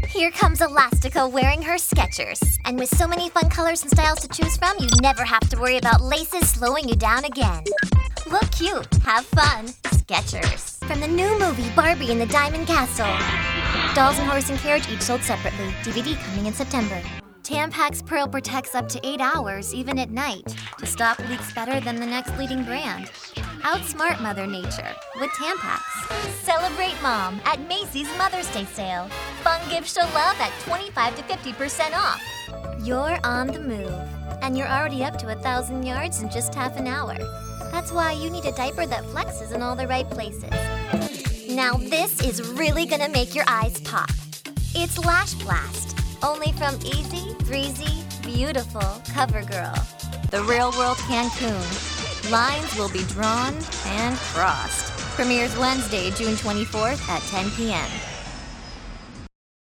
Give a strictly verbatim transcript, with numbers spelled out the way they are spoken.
Here comes Elastica wearing her Skechers. And with so many fun colors and styles to choose from, you never have to worry about laces slowing you down again. Look cute, have fun, Skechers. From the new movie Barbie and the Diamond Castle. Dolls and Horse and Carriage each sold separately. D V D coming in September. Tampax Pearl protects up to eight hours, even at night, to stop leaks better than the next leading brand. Outsmart Mother Nature with Tampax. Celebrate Mom at Macy's Mother's Day sale. Fun gifts show love at twenty-five to fifty percent off. You're on the move, and you're already up to a thousand yards in just half an hour. That's why you need a diaper that flexes in all the right places. Now this is really gonna make your eyes pop. It's Lash Blast, only from Easy, Breezy, Beautiful CoverGirl. The Real World Cancun. Lines will be drawn and crossed. Premieres Wednesday, June twenty-fourth at ten p.m.